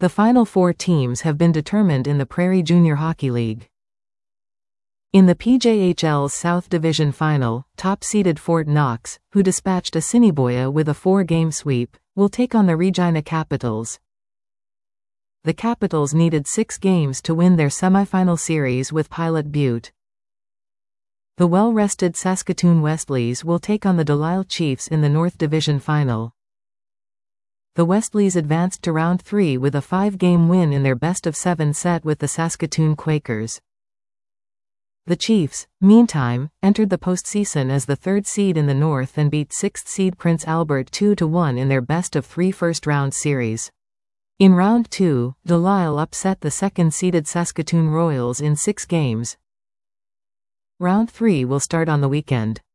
The final 4 teams have been determined in the Prairie Junior Hockey League. In the PJHL's South Division Final, top-seeded Fort Knox, who dispatched Assiniboia with a 4-game sweep, will take on the Regina Capitals. The Capitals needed 6 games to win their semifinal series with Pilot Butte. The well-rested Saskatoon Westleys will take on the Delisle Chiefs in the North Division Final. The Westleys advanced to Round 3 with a 5-game win in their best-of-7 set with the Saskatoon Quakers. The Chiefs, meantime, entered the postseason as the 3rd seed in the North and beat 6th seed Prince Albert 2-1 in their best-of-3 first-round series. In Round 2, Delisle upset the 2nd-seeded Saskatoon Royals in 6 games. Round 3 will start on the weekend.